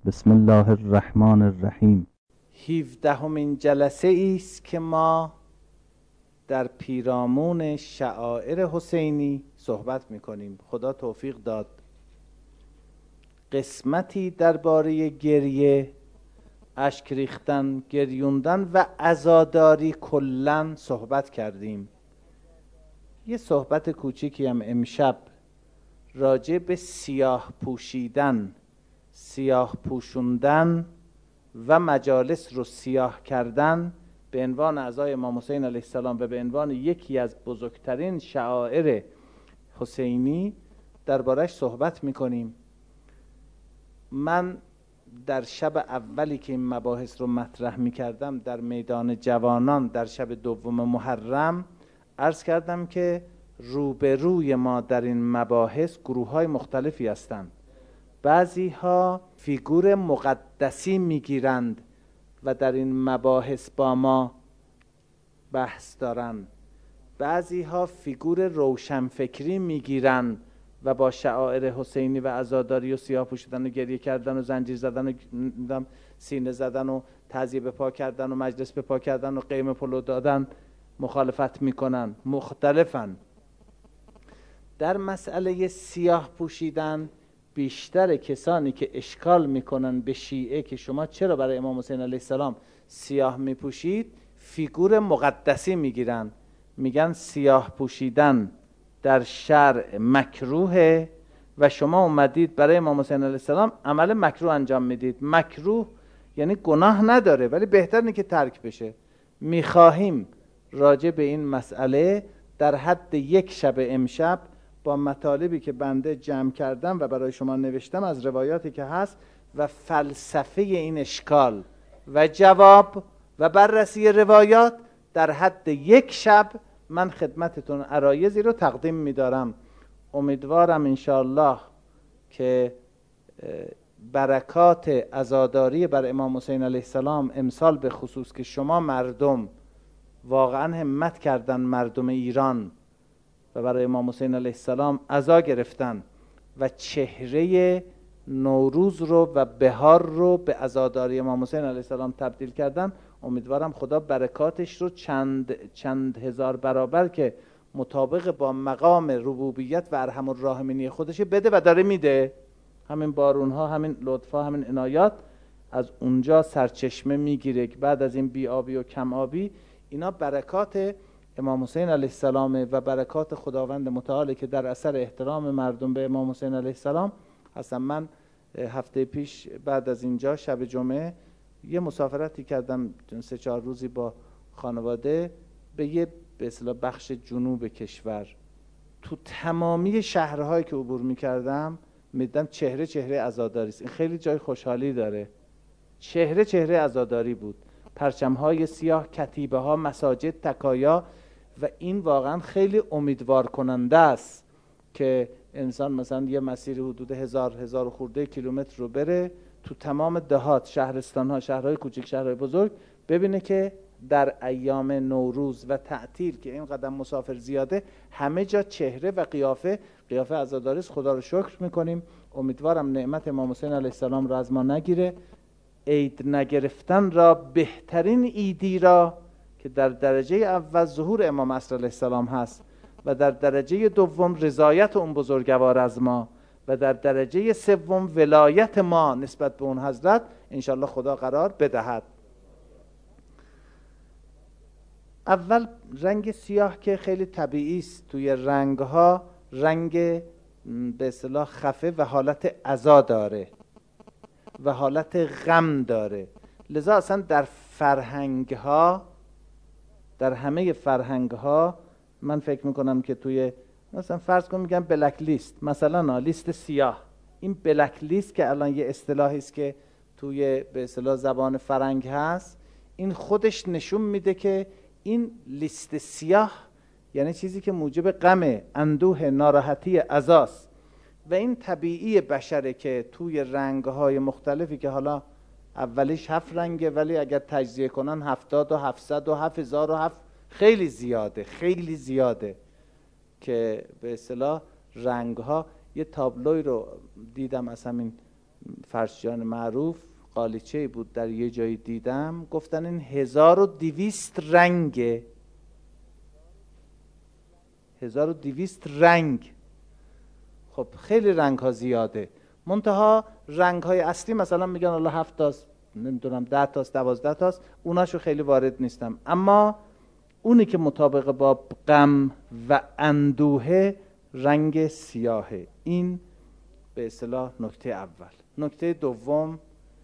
بسم الله الرحمن الرحیم. 17مین جلسه است که ما در پیرامون شعائر حسینی صحبت میکنیم. خدا توفیق داد قسمتی درباره گریه، اشک ریختن، گریوندن و عزاداری کلاً صحبت کردیم. یه صحبت کوچیکی هم امشب راجع به سیاه پوشیدن، سیاه پوشوندن و مجالس رو سیاه کردن به عنوان عزای امام حسین علیه السلام و به عنوان یکی از بزرگترین شعائر حسینی دربارش صحبت میکنیم. من در شب اولی که این مباحث رو مطرح میکردم در میدان جوانان در شب دوم محرم عرض کردم که روبروی ما در این مباحث گروه های مختلفی هستند. بعضی ها فیگور مقدسی میگیرند و در این مباحث با ما بحث دارند. بعضی ها فیگور روشنفکری میگیرند و با شعائر حسینی و عزاداری و سیاه پوشیدن و گریه کردن و زنجیر زدن و سینه زدن و تعزیه به پا کردن و مجلس به پا کردن و قیم پلو دادن مخالفت میکنن. مختلفن. در مسئله سیاه پوشیدن بیشتر کسانی که اشکال میکنن به شیعه که شما چرا برای امام حسین علیه السلام سیاه میپوشید، فیگور مقدسی میگیرن، میگن سیاه پوشیدن در شرع مکروهه و شما اومدید برای امام حسین علیه السلام عمل مکروه انجام میدید. مکروه یعنی گناه نداره ولی بهتر اینه که ترک بشه. میخواهیم راجع به این مسئله در حد یک شب امشب با مطالبی که بنده جمع کردم و برای شما نوشتم از روایاتی که هست و فلسفه این اشکال و جواب و بررسی روایات در حد یک شب من خدمتتون عرایضی رو تقدیم می‌دارم. امیدوارم انشاءالله که برکات عزاداری بر امام حسین علیه السلام امسال به خصوص که شما مردم واقعا همت کردن، مردم ایران و برای امام حسین علیه السلام عزا گرفتن و چهره نوروز رو و بهار رو به عزاداری امام حسین علیه السلام تبدیل کردن. امیدوارم خدا برکاتش رو چند هزار برابر که مطابق با مقام ربوبیت و ارحم الراحمینی خودش بده و داره میده. همین بارونها، همین لطفا، همین عنایات از اونجا سرچشمه میگیره که بعد از این بی آبی و کم آبی اینا برکات امام حسین علیه السلام و برکات خداوند متعال که در اثر احترام مردم به امام حسین علیه السلام هستم. من هفته پیش بعد از اینجا شب جمعه یه مسافرتی کردم 3-4 روزی با خانواده به یه به اصطلاح بخش جنوب کشور. تو تمامی شهرهایی که عبور میکردم میدیدم چهره عزاداری است. این خیلی جای خوشحالی داره. چهره عزاداری بود، پرچم‌های سیاه، کتیبه ها، مساجد، تکایا و این واقعا خیلی امیدوار کننده است که انسان مثلا یه مسیر حدود 1000 خورده کیلومتر رو بره تو تمام دهات، شهرستان‌ها، شهرهای کوچک، شهرهای بزرگ، ببینه که در ایام نوروز و تعطیل که این قدم مسافر زیاده همه جا چهره و قیافه عزاداری است. خدا رو شکر میکنیم. امیدوارم نعمت امام حسین علیه السلام را از ما نگیره. عید نگرفتن را بهترین عیدی را که در درجه اول ظهور امام عصر علیه السلام هست و در درجه دوم رضایت اون بزرگوار از ما و در درجه سوم ولایت ما نسبت به اون حضرت انشالله خدا قرار بدهد. اول رنگ سیاه که خیلی طبیعی است، توی رنگها رنگ به اصطلاح خفه و حالت عزا داره و حالت غم داره. لذا اصلا در فرهنگ‌ها، در همه فرهنگ‌ها من فکر میکنم که توی مثلا فرض کن میگم بلک لیست، مثلا لیست سیاه، این بلک لیست که الان یه اصطلاحی است که توی به اصطلاح زبان فرنگ هست، این خودش نشون میده که این لیست سیاه یعنی چیزی که موجب غم، اندوه، ناراحتی، عزاست و این طبیعی بشره که توی رنگ‌های مختلفی که حالا اولیش 7 رنگه ولی اگر تجزیه کنن 70 و 700 و 7007 خیلی زیاده که به اصطلاح رنگ‌ها. یه تابلوی رو دیدم از همین فرشیان معروف قالیچه‌ای بود در یه جایی دیدم، گفتن این 1200 رنگه، 1200 رنگ. خب خیلی رنگ ها زیاده، منتها رنگ های اصلی مثلا میگن الله 7 تاست، نمیدونم 10 تاست، 12 تاست، اوناشو خیلی وارد نیستم. اما اونی که مطابق با غم و اندوه رنگ سیاهه. این به اصطلاح نکته اول. نکته دوم،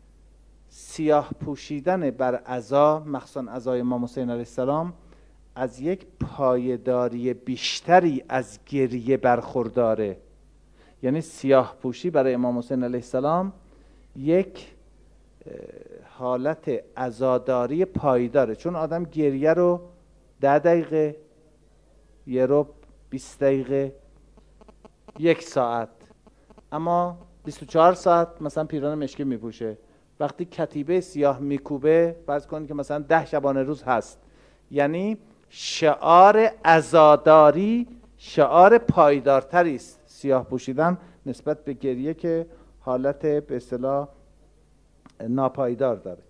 سیاه پوشیدن بر عزا، مخصوصا عزای امام حسین علیه السلام، از یک پایداری بیشتری از گریه برخورداره. یعنی سیاه پوشی برای امام حسین علیه السلام یک حالت عزاداری پایداره، چون آدم گریه رو 10 دقیقه، یه ربع، 20 دقیقه، 1 ساعت، اما 24 ساعت مثلا پیران مشکی میپوشه. وقتی کتیبه سیاه میکوبه، فرض کنید که مثلا 10 شبانه روز هست، یعنی شعار عزاداری شعار پایدارتری است سیاه پوشیدن نسبت به گریه که حالت به اصطلاح ناپایدار داره.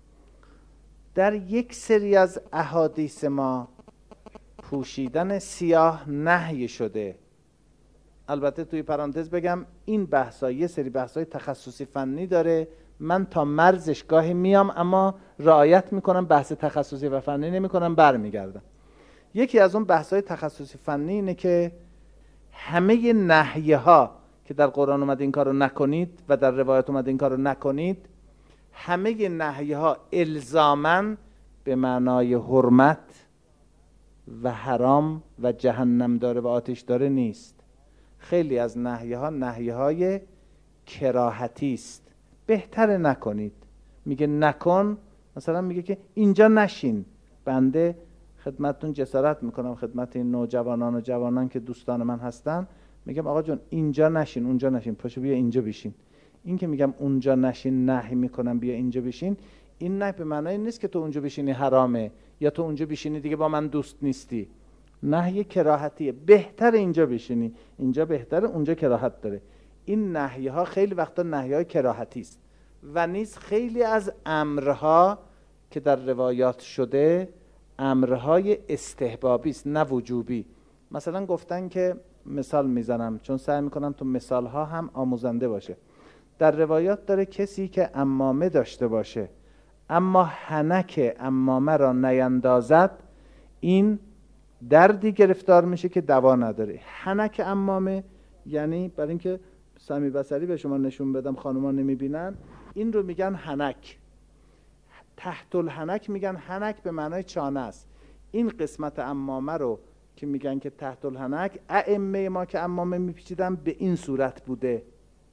در یک سری از احادیث ما پوشیدن سیاه نهی شده. البته توی پرانتز بگم این بحثا یه سری بحثای تخصصی فنی داره، من تا مرزش گاهی میام اما رعایت میکنم، بحث تخصصی و فنی نمیکنم، برمیگردم. یکی از اون بحثای تخصصی فنی اینه که همه نهیه ها که در قرآن اومد این کارو نکنید و در روایت اومد این کارو نکنید، همه نهیه ها الزاماً به معنای حرمت و حرام و جهنم داره و آتش داره نیست. خیلی از نهیه ها نهیه های کراهتی است، بهتره نکنید. میگه نکن، مثلا میگه که اینجا نشین. بنده خدمتتون جسارت میکنم، خدمت این نوجوانان و جوانان که دوستان من هستن، میگم آقا جون اینجا نشین، اونجا نشین، پاشو بیا اینجا بشین. این که میگم اونجا نشین نهی میکنم بیا اینجا بشین، این نه به معنای نیست که تو اونجا بشینی حرامه یا تو اونجا بشینی دیگه با من دوست نیستی. نهی کراهتیه، بهتر اینجا بشینی، اینجا بهتره، اونجا کراهت داره. این نهی ها خیلی وقتا نهی های کراهتی است و نیز خیلی از امرها که در روایات شده امرهای استحبابی است نه وجوبی. مثلا گفتن که، مثال میزنم چون سعی میکنم تو مثال ها هم آموزنده باشه، در روایات داره کسی که عمامه داشته باشه اما حنک عمامه را نیندازد، این دردی گرفتار میشه که دوا نداره. حنک عمامه یعنی برای اینکه سمی بصری به شما نشون بدم، خانوما نمیبینن، این رو میگن حنک. تحت الحنک میگن، حنک به معنای چانه است. این قسمت عمامه رو که میگن که تحت الحنک، ائمه ما که عمامه میپیچیدن به این صورت بوده.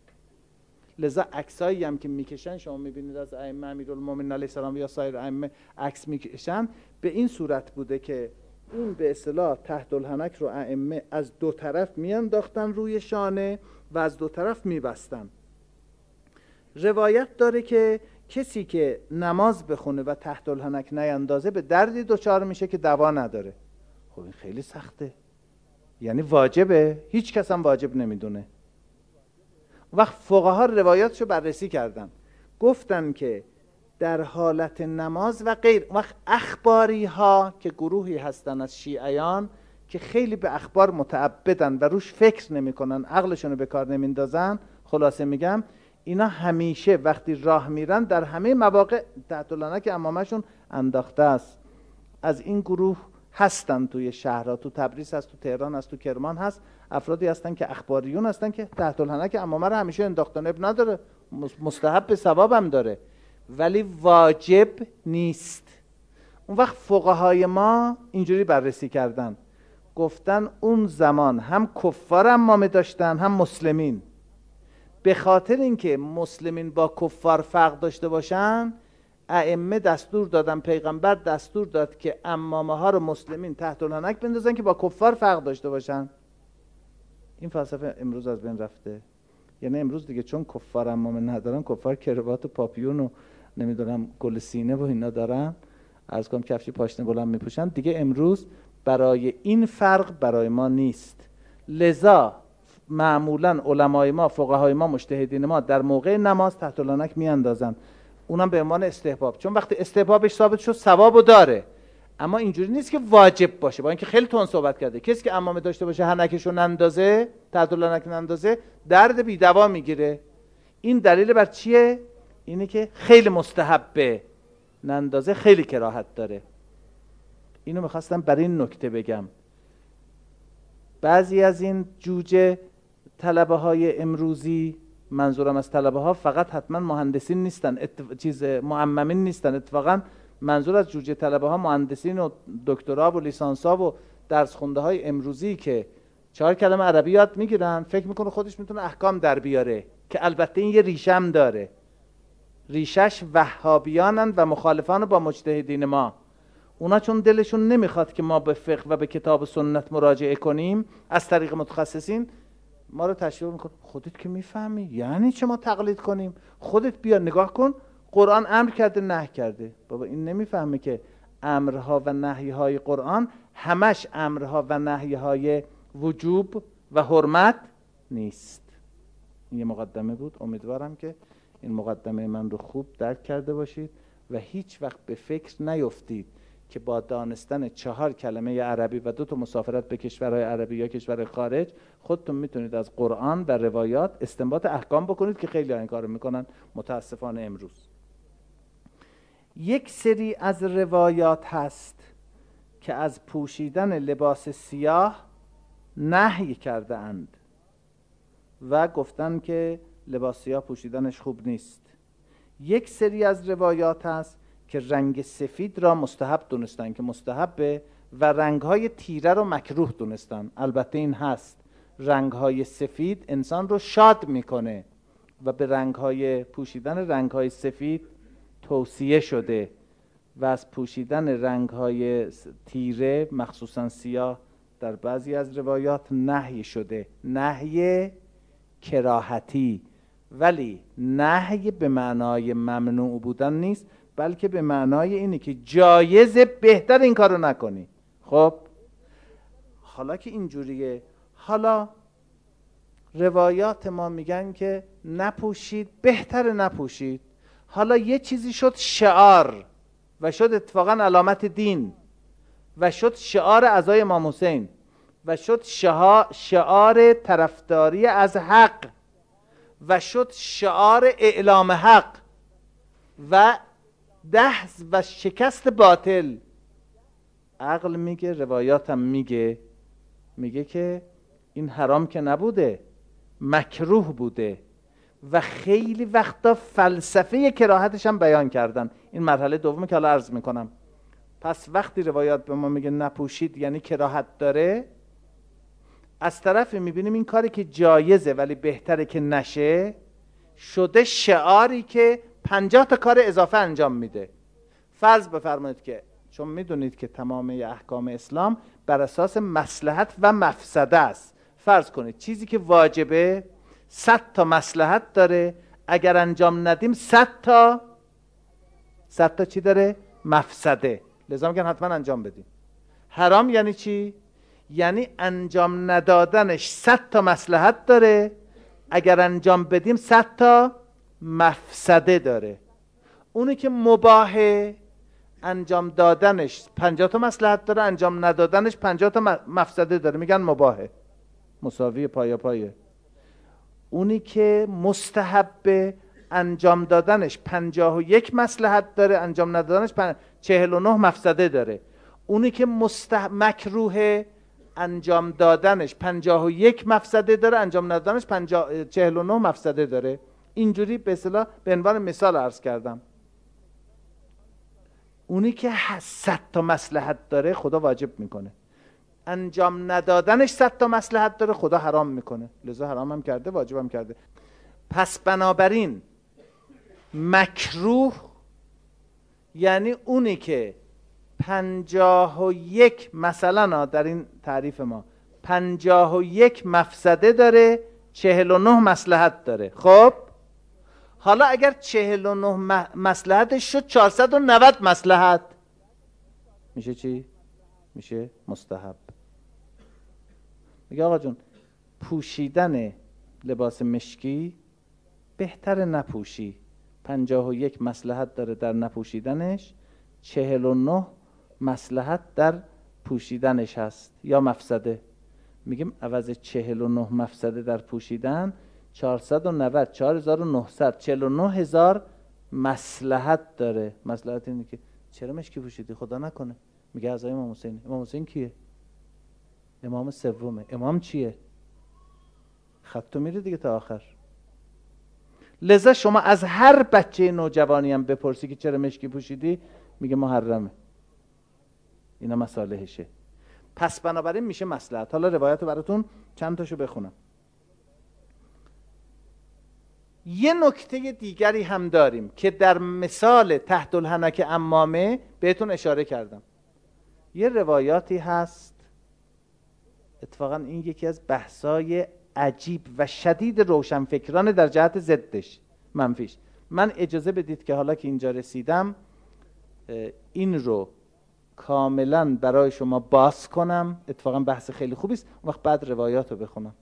لذا عکسایی هم که میکشن شما میبینید از ائمه امیرالمومنین علیه السلام یا سایر ائمه عکس میکشن، به این صورت بوده که این به اصطلاح تحت الحنک رو ائمه از دو طرف میانداختن روی شانه و از دو طرف میبستن. روایت داره که کسی که نماز بخونه و تحت الحنک نیندازه به دردی دچار میشه که دوا نداره. خب این خیلی سخته، یعنی واجبه، هیچ کس هم واجب نمیدونه. وقت فقها روایاتشو بررسی کردن، گفتن که در حالت نماز و غیر، وقت اخباری ها که گروهی هستن از شیعیان که خیلی به اخبار متعبدن و روش فکر نمی کنن، عقلشونو به کار نمیندازن، خلاصه میگم اینا همیشه وقتی راه میرن در همه مواقع تحت الحنک عمامه‌شون انداخته است. از این گروه هستن توی شهرها، تو تبریز هست، تو تهران هست، تو کرمان هست، افرادی هستن که اخباریون هستن که تحت الحنک عمامه رو همیشه انداختن، اب نداره، مستحب ثواب هم داره ولی واجب نیست. اون وقت فقهای ما اینجوری بررسی کردن، گفتن اون زمان هم کفار عمامه داشتن هم مسلمین. به خاطر اینکه مسلمین با کفار فرق داشته باشن، ائمه دستور دادن، پیغمبر دستور داد که عمامه ها رو مسلمین تحت الحنک بندازن که با کفار فرق داشته باشن. این فلسفه امروز از بین رفته. یعنی امروز دیگه چون کفار عمامه ندارن، کفار کروات و پاپیون و نمیدونم گل سینه و اینا دارن، از کم کفش پاشنه بلند میپوشن، دیگه امروز برای این فرق برای ما نیست. لذا معمولا علمای ما، فقهای ما، مجتهدین ما در موقع نماز تحت لانک میاندازن، اونم به عنوان استحباب، چون وقتی استحبابش ثابت شد ثوابو داره. اما اینجوری نیست که واجب باشه، با اینکه خیلی تون صحبت کرده. کسی که عمامه داشته باشه هنکشو نندازه، تحت لانک نندازه، درد بی دوا میگیره. این دلیل بر چیه؟ اینه که خیلی مستحبه، نندازه خیلی کراهت داره. اینو میخواستم برای این نکته بگم. بعضی از این جوجه طلبه های امروزی، منظورم از طلبه ها فقط حتما مهندسین نیستن، معممین نیستن. اتفاقا منظور از جوجه طلبه ها مهندسین و دکترا و لیسانس ها و درس خونده های امروزی که 4 کلمه عربی یاد میگیرن، فکر میکنه خودش میتونه احکام در بیاره، که البته این یه ریشم داره. ریشش وهابیانن و مخالفان با مجتهدین ما. اونا چون دلشون نمیخواد که ما به فقه و به کتاب و سنت مراجعه کنیم از طریق متخصصین، ما رو تشویق میکنه. خودت که میفهمی، یعنی چه ما تقلید کنیم؟ خودت بیا نگاه کن، قرآن امر کرده نهی کرده. بابا این نمیفهمه که امرها و نهیهای قرآن همش امرها و نهیهای وجوب و حرمت نیست. این یه مقدمه بود. امیدوارم که این مقدمه من رو خوب درک کرده باشید و هیچ وقت به فکر نیفتید که با دانستن 4 کلمه عربی و 2 تا مسافرت به کشورهای عربی یا کشور خارج خودتون میتونید از قرآن و روایات استنباط احکام بکنید، که خیلی این کارو میکنن متاسفانه امروز. یک سری از روایات هست که از پوشیدن لباس سیاه نهی کرده اند و گفتن که لباس سیاه پوشیدنش خوب نیست. یک سری از روایات هست که رنگ سفید را مستحب دونستن که مستحبه و رنگهای تیره رو مکروه دونستن. البته این هست، رنگهای سفید انسان رو شاد میکنه و به رنگهای پوشیدن رنگهای سفید توصیه شده و از پوشیدن رنگهای تیره مخصوصا سیاه در بعضی از روایات نهی شده، نهی کراهتی، ولی نهی به معنای ممنوع بودن نیست، بلکه به معنای اینه که جایزه، بهتر این کارو نکنی. خب حالا که اینجوریه، حالا روایات ما میگن که نپوشید، بهتر نپوشید. حالا یه چیزی شد شعار و شد اتفاقا علامت دین و شد شعار عزای امام حسین و شد شعار طرفداری از حق و شد شعار اعلام حق و دحض و شکست باطل. عقل میگه، روایاتم میگه که این حرام که نبوده، مکروه بوده و خیلی وقتا فلسفه کراهتش هم بیان کردن. این مرحله دومی که حالا عرض میکنم. پس وقتی روایات به ما میگه نپوشید یعنی کراهت داره، از طرفی میبینیم این کاری که جایزه ولی بهتره که نشه شده شعاری که 50 تا کار اضافه انجام میده. فرض بفرمایید که چون میدونید که تمام احکام اسلام بر اساس مصلحت و مفسده است. فرض کنید چیزی که واجبه 100 تا مصلحت داره، اگر انجام ندیم 100 تا چی داره؟ مفسده. لذا میگن حتما انجام بدیم. حرام یعنی چی؟ یعنی انجام ندادنش 100 تا مصلحت داره، اگر انجام بدیم 100 تا مفسده داره. اونی که مباهه انجام دادنش 50 تا مصلحت داره، انجام ندادنش 50 تا مفسده داره، میگن مباهه، مساوی پایا پایه. اونی که مستحبه انجام دادنش 51 مصلحت داره، انجام ندادنش 49 مفسده داره. اونی که مکروه انجام دادنش 51 مفسده داره، انجام ندادنش 49 مفسده داره. اینجوری به اصطلاح به عنوان مثال عرض کردم. اونی که 100 تا مصلحت داره خدا واجب میکنه، انجام ندادنش 100 تا مصلحت داره خدا حرام میکنه، لذا حرام هم کرده واجب هم کرده. پس بنابراین مکروه یعنی اونی که 51 مثلا در این تعریف ما 51 مفسده داره، 49 مصلحت داره. خب حالا اگر 49 مصلحتش شد 490 مصلحت، میشه چی؟ میشه مستحب. میگه آقا جون پوشیدن لباس مشکی بهتر نپوشی. 51 مصلحت داره در نپوشیدنش، 49 مصلحت در پوشیدنش هست یا مفسده. میگیم عوض 49 مفسده در پوشیدن 490 4900 49000 مصلحت داره. مصلحت اینه که چرا مشکی پوشیدی؟ خدا نکنه. میگه از امام حسین. امام حسین کیه؟ امام سومه. امام چیه؟ خطو میره دیگه تا آخر. لذا شما از هر بچه نوجوانی هم بپرسی که چرا مشکی پوشیدی، میگه محرمه، اینا مصالحشه. پس بنابراین میشه مصلحت. حالا روایت رو براتون چند تاشو بخونم. یه نکته دیگری هم داریم که در مثال تحت الحنک عمامه بهتون اشاره کردم. یه روایاتی هست، اتفاقا این یکی از بحثای عجیب و شدید روشنفکران در جهت ضدش، منفیش. من اجازه بدید که حالا که اینجا رسیدم این رو کاملا برای شما باز کنم. اتفاقا بحث خیلی خوبی است. اون وقت بعد روایات رو بخونم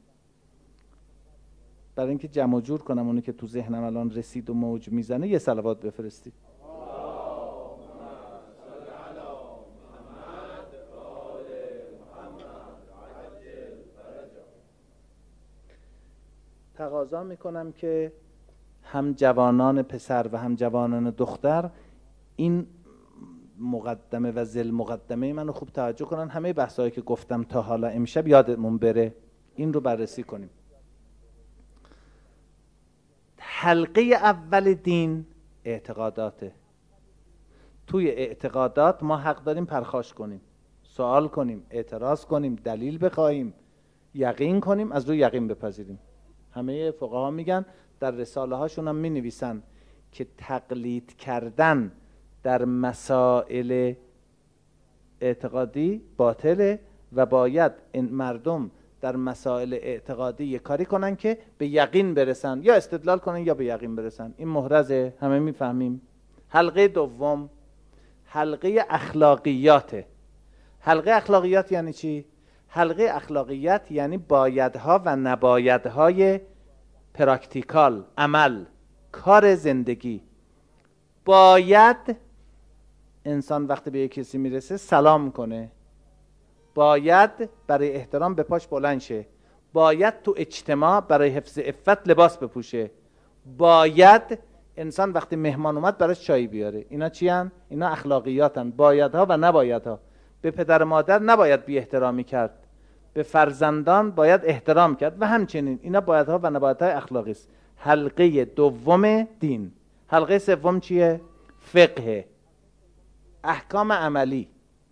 برای اینکه جمع جور کنم اونی که تو ذهنم الان رسید و موج میزنه. یه صلوات بفرستید. تقاضا میکنم که هم جوانان پسر و هم جوانان دختر این مقدمه و ذل مقدمه منو خوب توجه کنن. همه بحثایی که گفتم تا حالا امشب یادمون بره، این رو بررسی کنیم. حلقه اول دین اعتقاداته. توی اعتقادات ما حق داریم پرخاش کنیم، سوال کنیم، اعتراض کنیم، دلیل بخوایم، یقین کنیم، از روی یقین بپذیریم. همه فقها میگن، در رساله هاشون هم می نویسن که تقلید کردن در مسائل اعتقادی باطله و باید این مردم در مسائل اعتقادی یک کاری کنن که به یقین برسن، یا استدلال کنن یا به یقین برسن. این محرزه، همه میفهمیم. حلقه دوم حلقه اخلاقیاته. حلقه اخلاقیات یعنی چی؟ حلقه اخلاقیات یعنی بایدها و نبایدهای پراکتیکال، عمل، کار زندگی. باید انسان وقتی به یک کسی میرسه سلام کنه، باید برای احترام به پاش بلند شه، باید تو اجتماع برای حفظ عفت لباس بپوشه، باید انسان وقتی مهمان اومد براش چای بیاره. اینا چی هن؟ اینا اخلاقیاتن، بایدها و نبایدها. به پدر مادر نباید بی احترامی کرد، به فرزندان باید احترام کرد و همچنین. اینا بایدها و نبایدهای اخلاقی است. حلقه دوم دین. حلقه سوم چیه؟ فقه، احکام عملی.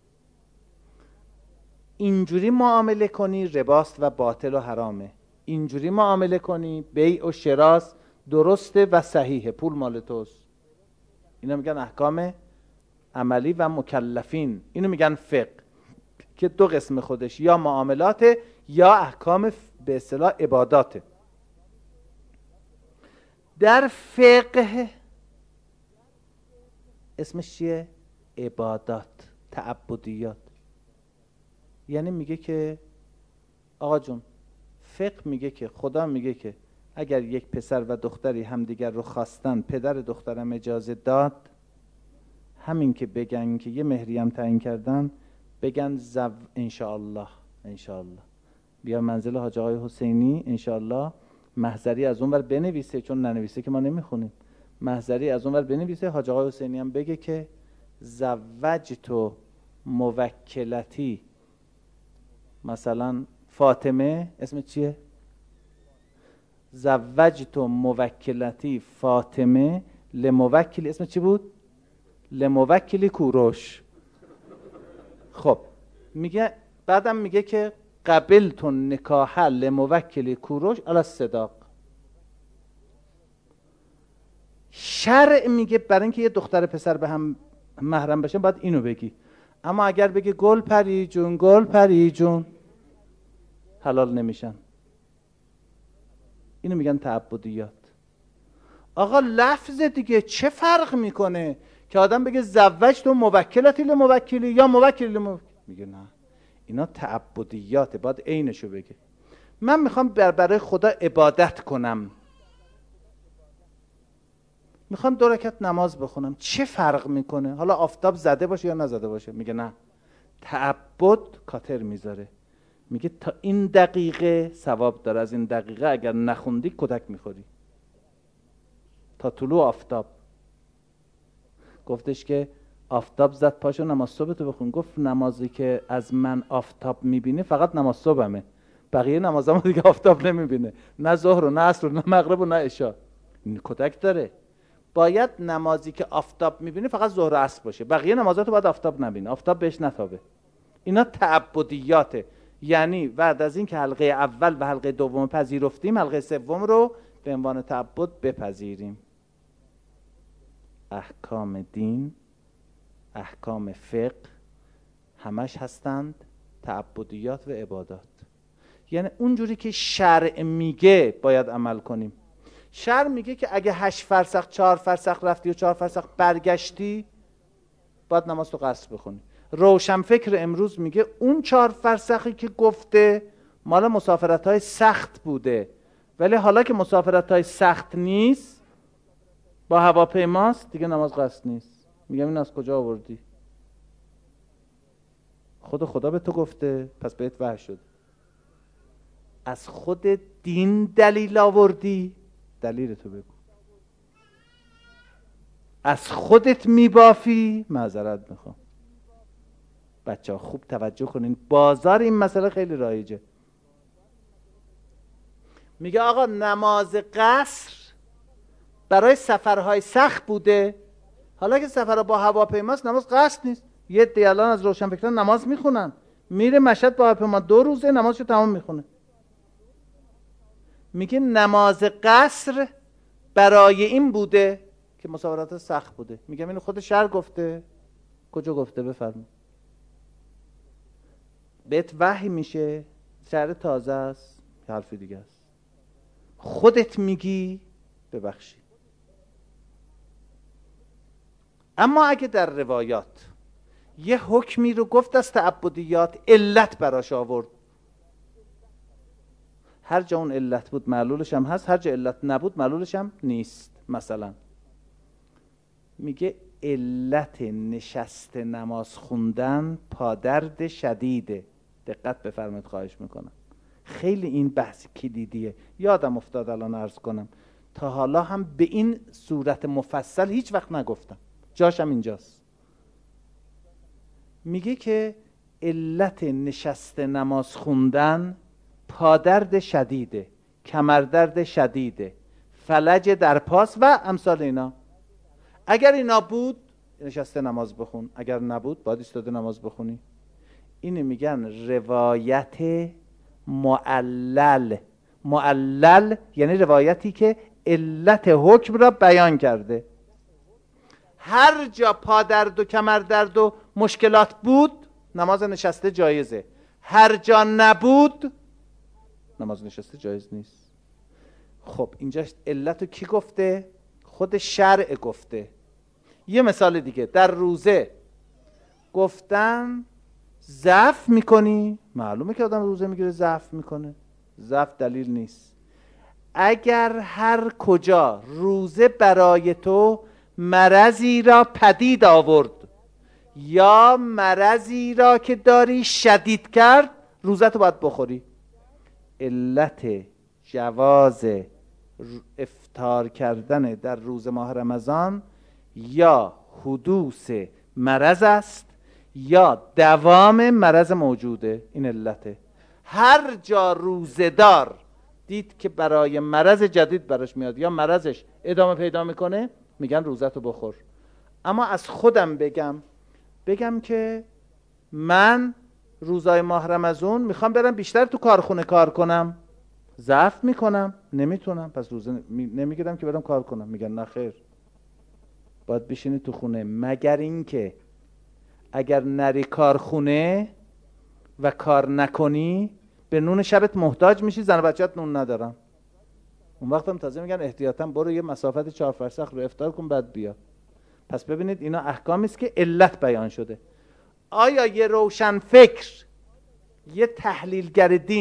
اینجوری معامله کنی رباست و باطل و حرامه، اینجوری معامله کنی بیع و شراست درسته و صحیحه، پول مال توست. اینا میگن احکام عملی و مکلفین. اینو میگن فقه که دو قسم خودش، یا معاملات یا احکام به اصطلاح عباداته. در فقه اسمش چیه؟ عبادات، تعبدیات. یعنی میگه که آقا جون، فقه میگه که خدا میگه که اگر یک پسر و دختری همدیگر رو خواستن، پدر دخترم اجازه داد، همین که بگن که یه مهری هم تعیین کردن، بگن انشاءالله انشاءالله بیا منزل حاج آقای حسینی انشاءالله، محضری از اون ور بنویسه، چون ننویسه که ما نمیخونیم، محضری از اون ور بنویسه، حاج آقای حسینی هم بگه که زوجتو موکلتی مثلا فاطمه، اسم چیه؟ زوجتو موکلتی فاطمه لموکلی، اسم چی بود؟ لموکلی کوروش. خب میگه، بعدم میگه که قبلتون نکاح لموکلی کوروش علی الصداق. شرع میگه برای اینکه یه دختر پسر به هم محرم بشن باید اینو بگی. اما اگر بگی گل پری جون گل پری جون، حلال نمیشن. اینو میگن تعبدیات. آقا لفظ دیگه چه فرق میکنه که آدم بگه زوجت و موکلتی لموکلی یا موکلی لموکلی؟ میگه نه، اینا تعبدیاته، باید عینشو بگه. من میخوام برای خدا عبادت کنم، میخوام 2 رکعت نماز بخونم، چه فرق میکنه حالا آفتاب زده باشه یا نزده باشه؟ میگه نه، تعبد کاتر میذاره، میگه تا این دقیقه ثواب داره، از این دقیقه اگر نخوندی کتک میخوری. تا طلوع آفتاب گفتش که آفتاب زد پاشو نماز صبح تو بخون. گفت نمازی که از من آفتاب میبینه فقط نماز صبحمه، بقیه نمازامو دیگه آفتاب نمیبینه، نه ظهر و نه عصر و نه مغرب و نه عشاء. این کتک داره. باید نمازی که آفتاب میبینه فقط ظهر و عصر باشه، بقیه نمازاتو باید آفتاب نبینه، آفتاب بهش نتابه. اینا تعبدیاته. یعنی بعد از این که حلقه اول و حلقه دوم پذیرفتیم، حلقه سوم رو به عنوان تعبد بپذیریم. احکام دین، احکام فقه همش هستند تعبدیات و عبادات. یعنی اونجوری که شرع میگه باید عمل کنیم. شرع میگه که اگه 8 فرسخ 4 فرسخ رفتی و 4 فرسخ برگشتی باید نماز تو قصر بخونی. روشنفکر امروز میگه اون 4 فرسخی که گفته مال مسافرت‌های سخت بوده، ولی حالا که مسافرت‌های سخت نیست، با هواپیماست، دیگه نماز قصر نیست. میگم این از کجا آوردی؟ خدا به تو گفته، پس بهت وحی شد. از خود دین دلیل آوردی، دلیل تو بگو. از خودت میبافی، معذرت میخوام. بچه ها خوب توجه کنین، بازار این مسئله خیلی رایجه. میگه آقا نماز قصر برای سفرهای سخت بوده، حالا که سفر با هواپیماست نماز قصر نیست. یه عده الان از روشنفکران نماز میخونن، میره مشهد با هواپیما 2 روزه نمازشو تمام میخونه. میگه نماز قصر برای این بوده که مسافرات سخت بوده. میگم اینو خود شرع گفته؟ کجا گفته؟ بفرمایید. بهت وحی میشه، شرع تازه است، حرف دیگه است. خودت میگی ببخشید. اما اگه در روایات یه حکمی رو گفت از تعبدیات، علت براش آورد، هر جا اون علت بود معلولش هم هست، هر جا علت نبود معلولش هم نیست. مثلا میگه علت نشست نماز خوندن پادرد شدیده. دقت بفرمایید خواهش میکنم، خیلی این بحث کلیدیه. یادم افتاد الان عرض کنم، تا حالا هم به این صورت مفصل هیچ وقت نگفتم، جاشم اینجاست. میگه که علت نشست نماز خوندن پادرد شدیده، کمردرد شدیده، فلج در پاس و امثال اینا. اگر اینا بود نشسته نماز بخون، اگر نبود باید ایستاده نماز بخونی. اینو میگن روایت معلل. معلل یعنی روایتی که علت حکم را بیان کرده. هر جا پادرد و کمردرد و مشکلات بود نماز نشسته جایزه، هر جا نبود نماز نشسته جایز نیست. خب اینجا علتو کی گفته؟ خود شرع گفته. یه مثال دیگه، در روزه گفتن ضعف میکنی، معلومه که آدم روزه میگیره ضعف میکنه، ضعف دلیل نیست. اگر هر کجا روزه برای تو مرضی را پدید آورد یا مرضی را که داری شدید کرد، روزه تو باید بخوری. علت جواز افطار کردن در روز ماه رمضان یا حدوث مرض است یا دوام مرض موجوده. این علته. هر جا روزه‌دار دید که برای مرض جدید براش میاد یا مرضش ادامه پیدا میکنه، میگن روزتو بخور. اما از خودم بگم که من روزای ماه رمضان میخوام برم بیشتر تو کارخونه کار کنم، ضعف میکنم، نمیتونم، پس روزه نمیگیرم که برم کار کنم. میگن نه خیر، باید بشینی تو خونه، مگر اینکه اگر نری کارخونه و کار نکنی به نون شبت محتاج میشی، زن و بچه‌ت نون ندارن. اون وقت هم تازه میگن احتیاطاً برو یه مسافت 4 فرسخ رو افطار کن بعد بیا. پس ببینید اینا احکامی است که علت بیان شده. آیا یه روشن فکر، یه تحلیلگر دین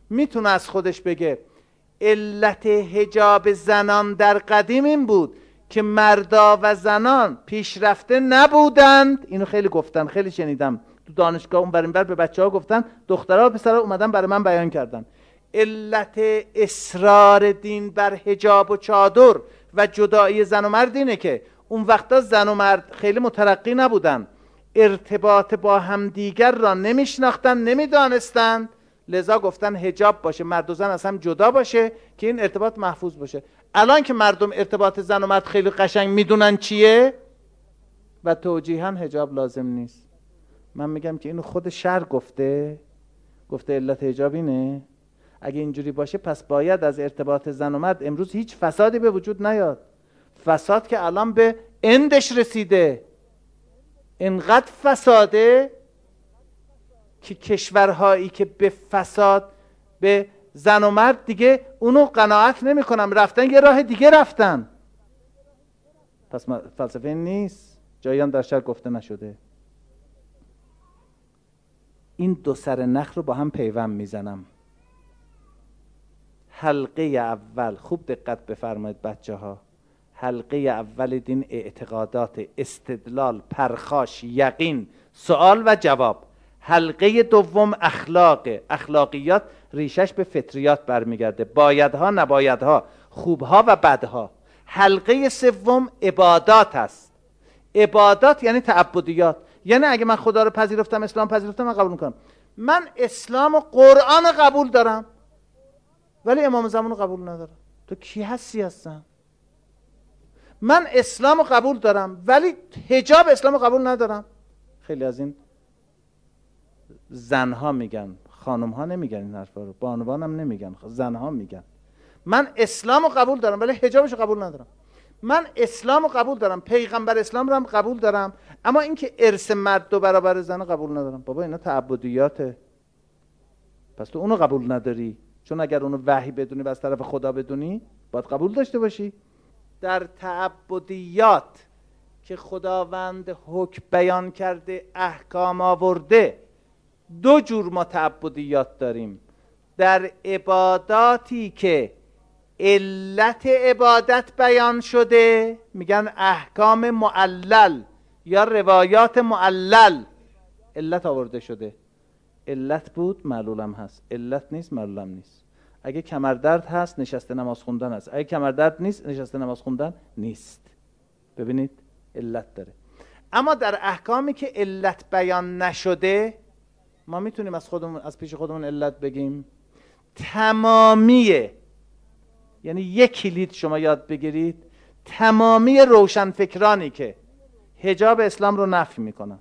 میتونه از خودش بگه علت حجاب زنان در قدیم این بود که مردا و زنان پیشرفته نبودند. اینو خیلی گفتن، خیلی شنیدم تو دانشگاه اون برین بر به بچه‌ها گفتن، دخترها و پسرها اومدن برای من بیان کردن. علت اصرار دین بر حجاب و چادر و جدایی زن و مرد اینه که اون وقتا زن و مرد خیلی مترقی نبودن، ارتباط با همدیگر را نمیشناختن، نمیدانستند، لذا گفتن حجاب باشه، مرد و زن از هم جدا باشه که این ارتباط محفوظ باشه. الان که مردم ارتباط زن و مرد خیلی قشنگ میدونن چیه و توجیها حجاب لازم نیست، من میگم که اینو خود شرع گفته علت حجاب اینه. اگه اینجوری باشه پس باید از ارتباط زن و مرد امروز هیچ فسادی به وجود نیاد. فساد که الان به اندش رسیده، اینقدر فساده که کشورهایی که به فساد به زن و مرد دیگه اونو قناعت نمی کنم، رفتن یه راه دیگه رفتن. پس فلسفه نیست، جایی هم در شرع گفته نشده. این دو سر نخ رو با هم پیوند میزنم. حلقه اول، خوب دقت بفرمایید بچه ها، حلقه اول دین اعتقادات، استدلال، پرخاش، یقین، سوال و جواب. حلقه دوم اخلاقیات، ریشش به فطریات برمیگرده، بایدها، نبایدها، خوبها و بدها. حلقه سوم عبادات است. عبادات یعنی تعبدیات، یعنی اگه من خدا رو پذیرفتم، اسلام پذیرفتم، من قبول میکنم. من اسلام و قرآن قبول دارم ولی امام زمان رو قبول ندارم. تو کی هستی هستن؟ من اسلام رو قبول دارم ولی حجاب اسلام رو قبول ندارم. خیلی از این زنها میگن، خانمها نمیگن این حرفا رو، بانوان هم نمیگن، زنها میگن من اسلام رو قبول دارم ولی حجابش رو قبول ندارم. من اسلام رو قبول دارم، پیغمبر اسلام رو هم قبول دارم، اما اینکه ارث مرد و برابر زن قبول ندارم. بابا اینا تعبدیاته، پس تو اونو قبول نداری، چون اگر اونو وحی بدونی و از طرف خدا بدونی باید قبول داشته باشی. در تعبدیات که خداوند حکم بیان کرده، احکام آورده، دو جور ما تعبدیات داریم. در عباداتی که علت عبادت بیان شده میگن احکام معلل یا روایات معلل، علت آورده شده، علت بود معلولم هست، علت نیست معلولم نیست. اگه کمردرد هست نشسته نماز خوندن هست، اگه کمردرد نیست نشسته نماز خوندن نیست. ببینید علت داره. اما در احکامی که علت بیان نشده ما میتونیم از خودمون، از پیش خودمون علت بگیم. تمامیه، یعنی یک کلید شما یاد بگیرید، تمامی روشنفکرانی که حجاب اسلام رو نفی میکنن،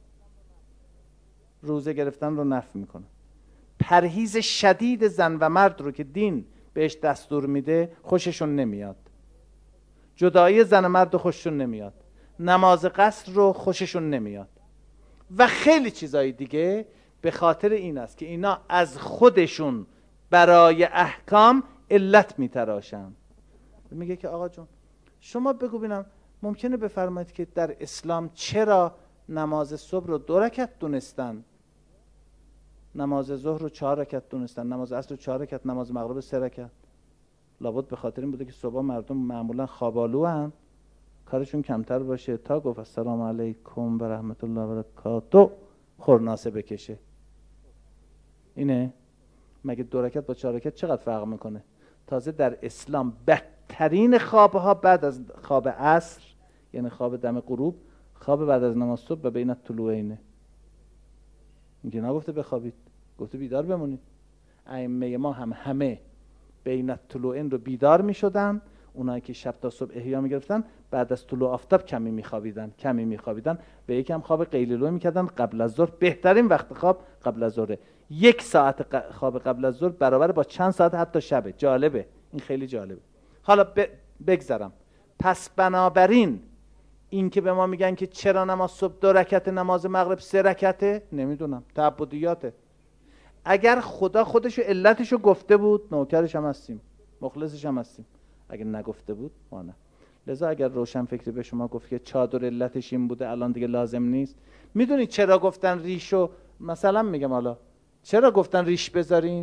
روزه گرفتن رو نفی میکنن، پرهیز شدید زن و مرد رو که دین بهش دستور میده خوششون نمیاد، جدایی زن و مرد رو خوششون نمیاد، نماز قصر رو خوششون نمیاد و خیلی چیزای دیگه، به خاطر این است که اینا از خودشون برای احکام علت میتراشن. میگه که آقا جون شما بگو ببینم ممکنه بفرمایید که در اسلام چرا نماز صبح رو 2 رکعت دونستن، نماز ظهر رو 4 رکعت دونستن، نماز عصر رو 4 رکعت، نماز مغرب 3 رکعت؟ لابد به خاطر این بوده که صبح مردم معمولا خوابالو هن، کارشون کمتر باشه، تا گفت السلام علیکم و رحمت الله و برکاته خورناسه بکشه. اینه؟ مگه 2 رکعت با 4 رکعت چقدر فرق میکنه؟ تازه در اسلام بدترین خوابها بعد از خواب عصر، یعنی خواب دم غروب، خواب بعد از نماز صبح و بین الطلوعین. میگه نگفته بخوابید، گفته بیدار بمونید. ائمه ما هم همه بین الطلوعین رو بیدار میشدن، اونایی که شب تا صبح احیا میگرفتن بعد از طلوع آفتاب کمی میخوابیدن و یکم خواب قیلوله میکردن قبل از ظهر. بهترین وقت خواب قبل از ظهره. 1 ساعت خواب قبل از ظهر برابر با چند ساعت حتی شبه. جالبه، این خیلی جالبه. حالا بگذارم. پس بنابراین این که به ما میگن که چرا نماز صبح 2 رکعت، نماز مغرب 3 رکعته، نمیدونم، تعبدیاته. اگر خدا خودشو علتشو گفته بود نوکرش هم هستیم، مخلصش هم هستیم. اگر نگفته بود ما نه. لذا اگر روشن فکری به شما گفت که چادر علتش این بوده الان دیگه لازم نیست، میدونید چرا گفتن ریشو، مثلا میگم حالا چرا گفتن ریش بذارین؟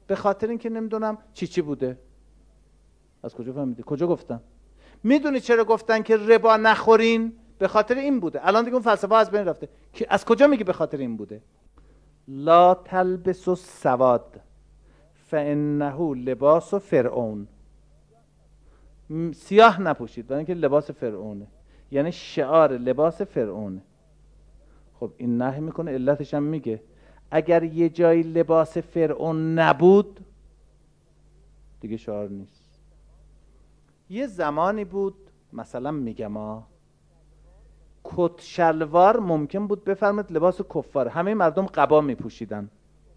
به خاطر اینکه نمیدونم چی بوده. از کجا فهمیدی؟ کجا گفتن؟ میدونی چرا گفتن که ربا نخورین؟ به خاطر این بوده. الان دیگه اون فلسفه از بین رفته. که از کجا میگی به خاطر این بوده؟ لا تلبسوا السواد فانه لباس فرعون. سیاه نپوشید برای اینکه لباس فرعونه، یعنی شعار لباس فرعونه. خب این نهی میکنه، علتش هم میگه اگر یه جایی لباس فرعون نبود دیگه شعار نیست. یه زمانی بود مثلا میگم کت شلوار ممکن بود بفرمید لباس کفار، همه مردم قبا میپوشیدن.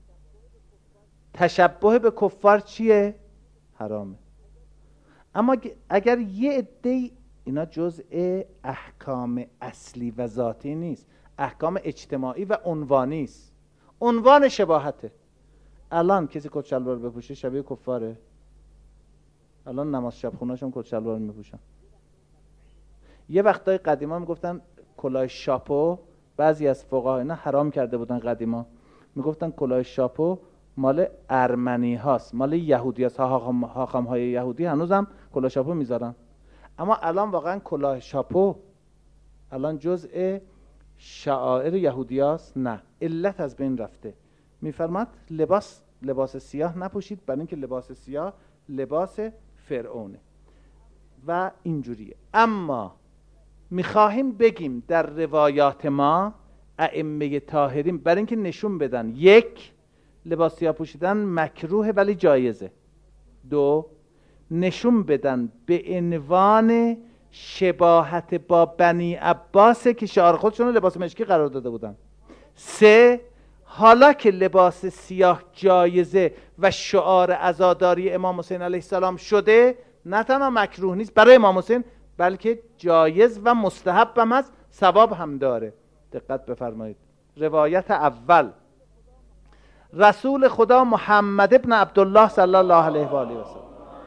تشبه به کفار چیه؟ حرامه. اما اگر یه عده، اینا جزء احکام اصلی و ذاتی نیست، احکام اجتماعی و عنوانی است. عنوان شباهته. الان کسی کت شلوار بپوشه شبیه کفاره؟ الان نماز شب خونه‌شون کت شلوار میپوشن. یه وقتای قدیما میگفتن کلاه شاپو، بعضی از فقها اینا حرام کرده بودن قدیما، میگفتن کلاه شاپو مال ارمنی هاست، مال یهودی هاست. حاخام های یهودی هنوزم کلاه شاپو میذارن. اما الان واقعا کلاه شاپو الان جزء شعائر یهودی هاست؟ نه، علت از بین رفته. میفرماد لباس سیاه نپوشید برای اینکه لباس سیاه لباس فرعونه و اینجوریه. اما میخواهیم بگیم در روایات ما ائمه طاهرین برای اینکه نشون بدن یک، لباس سیاه پوشیدن مکروه ولی جایزه. دو، نشون بدن به عنوان شباهت با بنی عباسه که شعار خودشون رو لباس مشکی قرار داده بودن. سه، حالا که لباس سیاه جایزه و شعار عزاداری امام حسین علیه السلام شده، نه تنها مکروه نیست برای امام حسین بلکه جایز و مستحب هم هست، ثواب هم داره. دقت بفرمایید. روایت اول، رسول خدا محمد ابن عبدالله صلی الله علیه و آله و سلم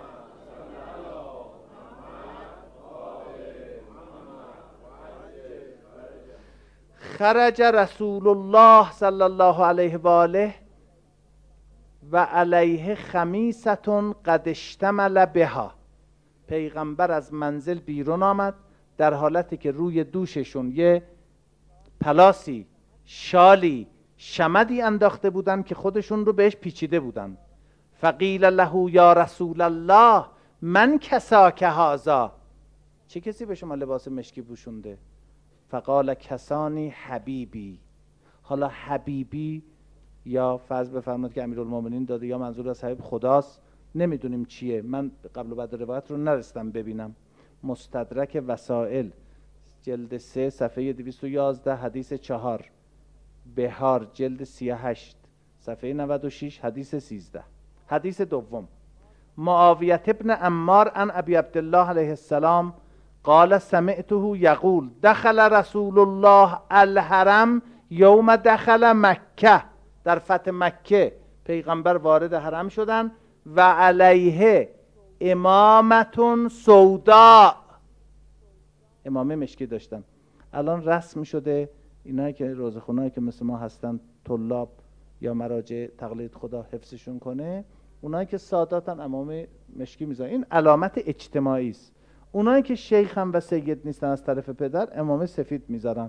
خرج رسول الله صلی الله علیه و آله و علیه خمیسة قد اشتمل بها. پیغمبر از منزل بیرون آمد در حالتی که روی دوششون یه پلاسی، شالی، شمدی انداخته بودن که خودشون رو بهش پیچیده بودن. فقیل له یا رسول الله من کساک هذا، چه کسی به شما لباس مشکی پوشونده؟ فقال کسانی حبیبی. حالا حبیبی یا فرض بفرمایید که امیرالمومنین داده یا منظور از حبیب خداست، نمیدونیم چیه. من قبل و بعد روایت رو نرستم ببینم. مستدرک وسائل جلد 3 صفحه 211 حدیث 4، بهار جلد 38 صفحه 96 حدیث 13. حدیث دوم، معاویه ابن عمار عن ابی عبدالله علیه السلام قال سمعته یقول دخل رسول الله الحرم یوم دخل مکه. در فتح مکه پیغمبر وارد حرم شدن و علیه امامتون سودا، امامه مشکی داشتن. الان رسم شده اینایی که روزخونهایی که مثل ما هستن، طلاب یا مراجع تقلید خدا حفظشون کنه، اونایی که ساداتن امامه مشکی میذارن. این علامت اجتماعی است. اونایی که شیخ هم و سید نیستن از طرف پدر امامه سفید میذارن.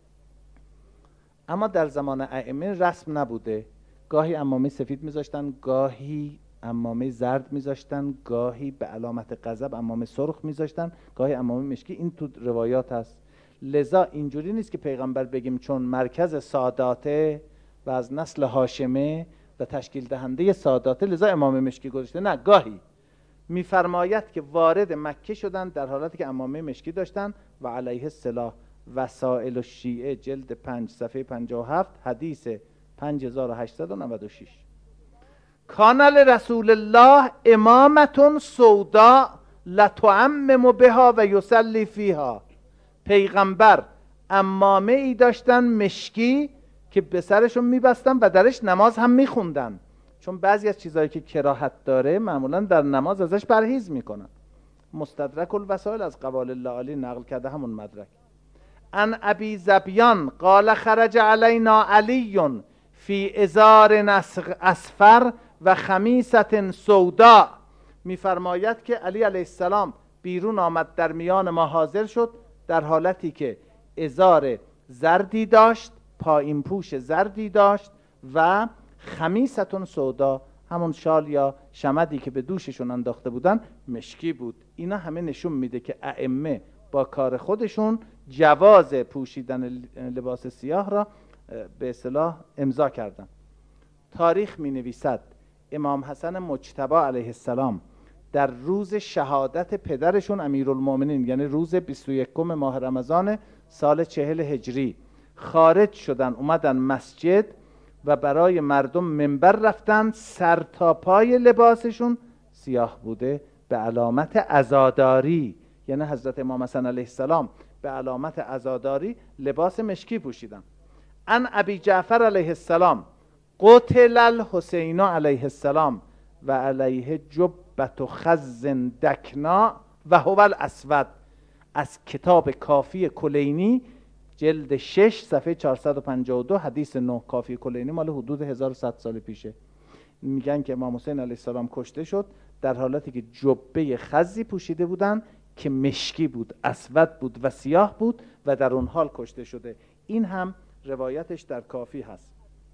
اما در زمان ائمه رسم نبوده. گاهی امامه سفید میذاشتن، گاهی امامه زرد میذاشتن، گاهی به علامت غضب امامه سرخ میذاشتن، گاهی امامه مشکی. این تو روایات هست. لذا اینجوری نیست که پیغمبر بگیم چون مرکز ساداته و از نسل هاشمه و تشکیل دهنده ساداته لذا امامه مشکی گذاشته. نه، گاهی میفرماید که وارد مکه شدن در حالتی که امامه مشکی داشتن و علیه السلام. وسائل الشیعه جلد 5 صفحه 57 حدیث 5896. کان لرسول الله امامة سودا لتعمم بها و یصلی فیها. پیغمبر امامه ای داشتن مشکی که به سرشون میبستن و درش نماز هم میخوندن، چون بعضی از چیزهایی که کراهت داره معمولا در نماز ازش پرهیز میکنن. مستدرک الوسائل از قوال الله علی نقل کرده همون مدرک. ان ابی ذبیان قال خرج علینا علی فی ازار اصفر و خمیسة سودا. میفرماید که علی علیه السلام بیرون آمد، در میان ما حاضر شد در حالتی که ازار زردی داشت، پایین پوش زردی داشت و خمیسة سودا، همون شال یا شمدی که به دوششون انداخته بودن مشکی بود. اینا همه نشون میده که ائمه با کار خودشون جواز پوشیدن لباس سیاه را به اصطلاح امضا کردن. تاریخ می نویسد امام حسن مجتبی علیه السلام در روز شهادت پدرشون امیرالمومنین، یعنی روز 21 ماه رمضان سال 40 هجری، خارج شدن اومدن مسجد و برای مردم منبر رفتن، سر تا پای لباسشون سیاه بوده به علامت عزاداری. یعنی حضرت امام حسن علیه السلام به علامت عزاداری لباس مشکی پوشیدن. ان ابی جعفر علیه السلام قتل الحسین علیه السلام و علیه جبت خز دکنا و هو الاسود. از کتاب کافی کلینی جلد 6 صفحه 452 حدیث 9. کافی کلینی مال حدود 1100 سال پیشه. میگن که امام حسین علیه السلام کشته شد در حالتی که جبه خزی پوشیده بودن که مشکی بود، اسود بود و سیاه بود و در اون حال کشته شده. این هم روایتش در کافی هست.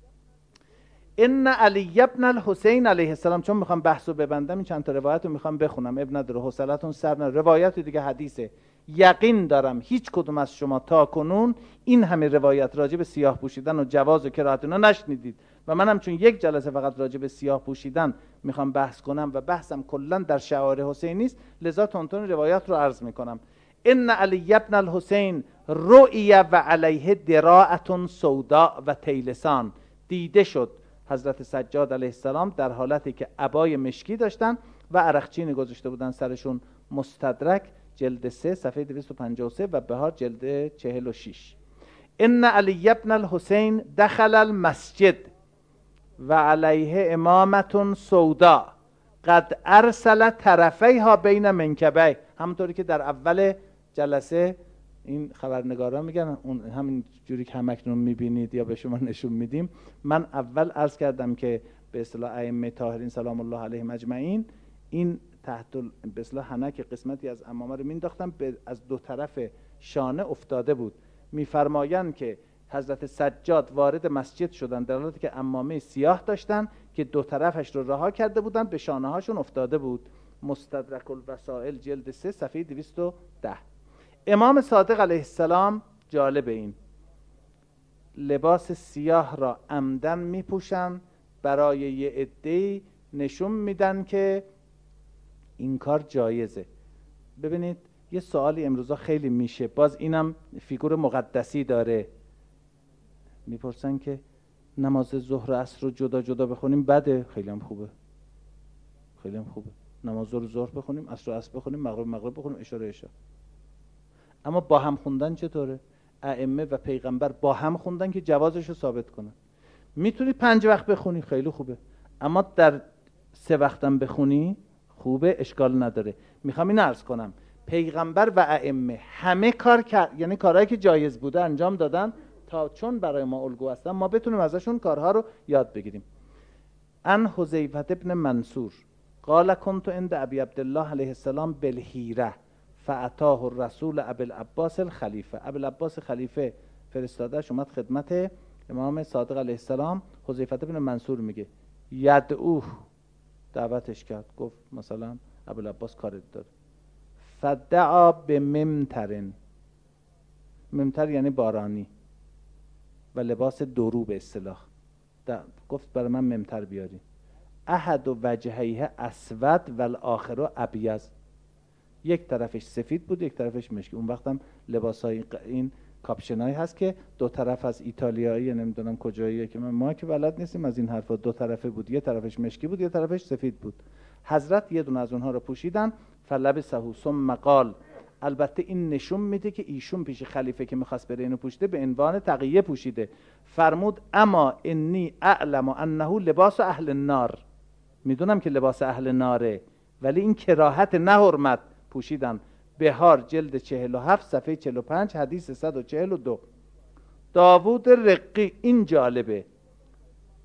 ان علی ابن الحسین علیه السلام، چون میخوام بحثو ببندم این چند تا روایت رو میخوام بخونم، ابن نداره حوصلتون سر نره. روایت دیگه حدیثه، یقین دارم هیچ کدوم از شما تا کنون این همه روایت راجع به سیاه پوشیدن و جواز و کراهت اینا نشنیدید و منم چون یک جلسه فقط راجع به سیاه پوشیدن میخوام بحث کنم و بحثم کلا در شعائر حسینی است، لذا تونتون روایت رو عرض میکنم. ان علی ابن الحسین رؤی و علیه دراعه سوداء و طیلسان. دیده شد حضرت سجاد علیه السلام در حالتی که عبای مشکی داشتن و عرقچینی گذاشته بودن سرشون. مستدرک جلد 3 صفحه 253 و بهار جلد 46. ان علی ابن الحسین دخل المسجد و علیه امامة سوداء قد ارسل طرفیها بین منکبیه. همونطوری که در اول جلسه این خبرنگاران میگن، اون همین جوری که همکنون میبینید یا به شما نشون میدیم. من اول عرض کردم که به اصطلاح ائمه طاهرین سلام الله علیهم اجمعین این تحت به اصطلاح حنک قسمتی از عمامه رو مینداختن، از دو طرف شانه افتاده بود. میفرمایند که حضرت سجاد وارد مسجد شدن در حالی که عمامه سیاه داشتن که دو طرفش رو رها کرده بودن، به شانه هاشون افتاده بود. مستدرک الوسائل جلد 3 صفحه 210. امام صادق علیه السلام جالب این لباس سیاه را عمدن میپوشن برای یه عده‌ای نشون میدن که این کار جایزه. ببینید یه سوالی امروزا خیلی میشه، باز اینم فیگور مقدسی داره، میپرسن که نماز ظهر و عصر رو جدا جدا بخونیم بده؟ خیلی هم خوبه، خیلی هم خوبه. نماز ظهر بخونیم، عصر و عصر بخونیم، مغرب بخونیم، عشاء عشاء. اما با هم خوندن چطوره؟ ائمه و پیغمبر با هم خوندن که جوازش رو ثابت کنن. میتونی 5 وقت بخونی، خیلی خوبه، اما در 3 وقتم بخونی خوبه، اشکال نداره. میخوام این عرض کنم پیغمبر و ائمه همه کار کرد، یعنی کارهایی که جایز بوده انجام دادن تا چون برای ما الگو هستن ما بتونیم ازشون کارها رو یاد بگیریم. ان حذیفه ابن منصور قال كنت عند ابی عبدالله علیه السلام بالحیره فاتاه الرسول ابی العباس الخلیفه. ابی العباس خلیفه فرستادهش اومد خدمت امام صادق علیه السلام. حذیفه ابن منصور میگه یدعوه، دعوتش کرد، گفت مثلا ابی العباس کار داره. فدعا به ممترن، ممتر یعنی بارانی و لباس درو به اصطلاح. گفت برای من ممتر بیاری. احد و وجهیه اسود و الاخر ابیض، یک طرفش سفید بود یک طرفش مشکی. اون وقتم لباسای این کاپشنایی هست که دو طرف از ایتالیایی نمیدونم کجاییه که ما که بلد نیستیم از این حرفا، دو طرفه بود، یه طرفش مشکی بود یه طرفش سفید بود. حضرت یه دونه از اونها رو پوشیدن. فلبسه ثم قال، البته این نشون میده که ایشون پیش خلیفه که میخواست بره اینو پوشیده به عنوان تقیه پوشیده. فرمود اما انی اعلم انه لباس اهل النار، میدونم که لباس اهل ناره ولی این کراهت نه حرمت. پوشیدن. بهار جلد 47 صفحه 45 حدیث 142. داوود رقی، این جالبه،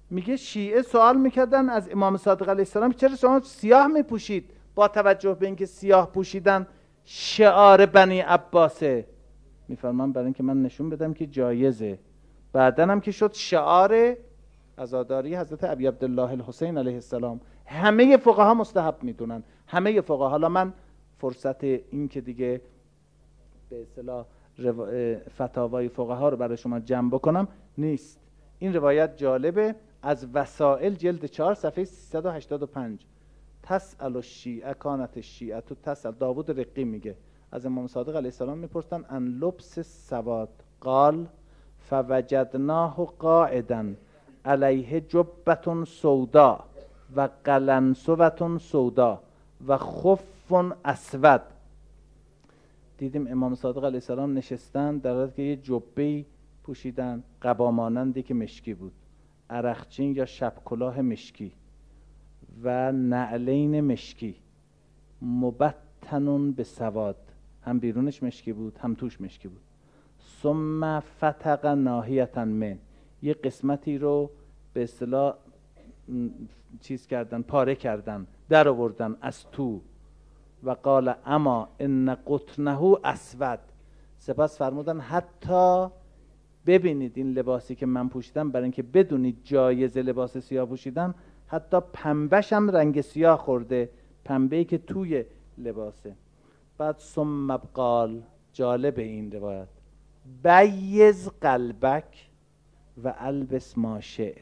میگه شیعه سوال میکردن از امام صادق علیه السلام چرا شما سیاه میپوشید، با توجه به اینکه سیاه پوشیدن شعار بنی عباسه. میفرمان برای اینکه من نشون بدم که جایزه. بعدن هم که شد شعار عزاداری حضرت ابی عبدالله الحسین علیه السلام. همه فقها مستحب میدونن، همه فقها. حالا من فرصت این که دیگه به اصطلاح فتاوای فقها رو برای شما جمع بکنم نیست. این روایت جالبه، از وسائل جلد 4 صفحه 385. تسأل الشیعه کانت الشیعه تو تسأل، داوود رقی میگه از امام صادق علیه السلام میپرسن ان لبس سواد، قال فوجدناه قاعدا علیه جبة سودا و قلنسوة سودا و خف اسود. دیدیم امام صادق علیه السلام نشستن در حالی که یه جبه‌ای پوشیدن قبا مانندی که مشکی بود، عرقچین یا شب کلاه مشکی و نعلین مشکی مبتنون به سواد، هم بیرونش مشکی بود هم توش مشکی بود. ثم فتق ناحیتا من، یه قسمتی رو به اصطلاح چیز کردن، پاره کردن، در آوردن از تو. و قال اما ان قطنه اسود، سپس فرمودن حتی ببینید این لباسی که من پوشیدم، برای اینکه بدونید جایز لباس سیاه پوشیدن، حتی پنبهش هم رنگ سیاه خورده، پنبه‌ای که توی لباسه. بعد ثم قال، جالب این روایت، بیز قلبک و البس ما شئت.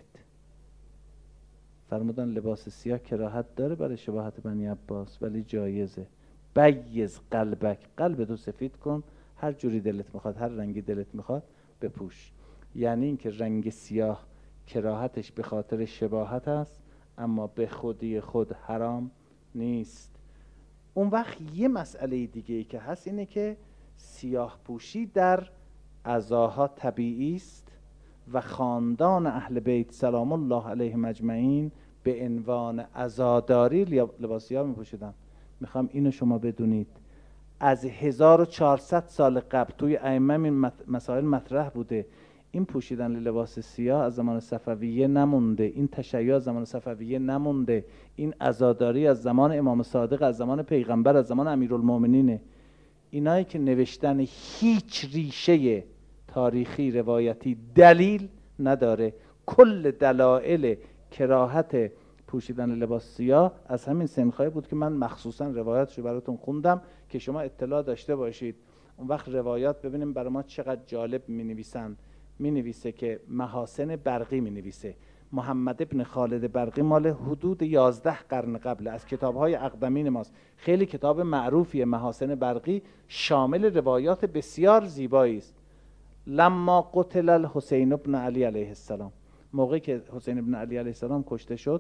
فرمودن لباس سیاه کراهت داره برای شباهت بنی عباس ولی جایزه. بیز قلبک، قلب تو سفید کن، هر جوری دلت میخواد، هر رنگی دلت میخواد بپوش. یعنی اینکه رنگ سیاه کراهتش به خاطر شباهت است، اما به خودی خود حرام نیست. اون وقت یه مسئله دیگه ای که هست اینه که سیاه پوشی در عزاها طبیعی است و خاندان اهل بیت سلام الله علیهم اجمعین به عنوان عزاداری لباس سیاه می پوشیدن. میخوام اینو شما بدونید، از 1400 سال قبل توی ائمه این مسائل مطرح بوده. این پوشیدن لباس سیاه از زمان صفویه نمونده، این تشیع از زمان صفویه نمونده، این عزاداری از زمان امام صادق، از زمان پیغمبر، از زمان امیرالمومنینه. اینایی که نوشتن هیچ ریشه تاریخی روایتی دلیل نداره. کل دلایل کراهت پوشیدن لباس سیاه از همین سنخای بود که من مخصوصا روایتشو براتون خوندم که شما اطلاع داشته باشید. اون وقت روایات ببینیم برای ما چقدر جالب می نویسن. می نویسه که محاسن برقی می نویسه، محمد ابن خالد برقی مال حدود 11 قرن قبل، از کتاب‌های اقدمین ماست. خیلی کتاب معروفیه محاسن برقی، شامل روایات بسیار زیبایی است. لما قتل الحسین ابن علی علیه السلام، موقعی که حسین ابن علی علیه السلام کشته شد،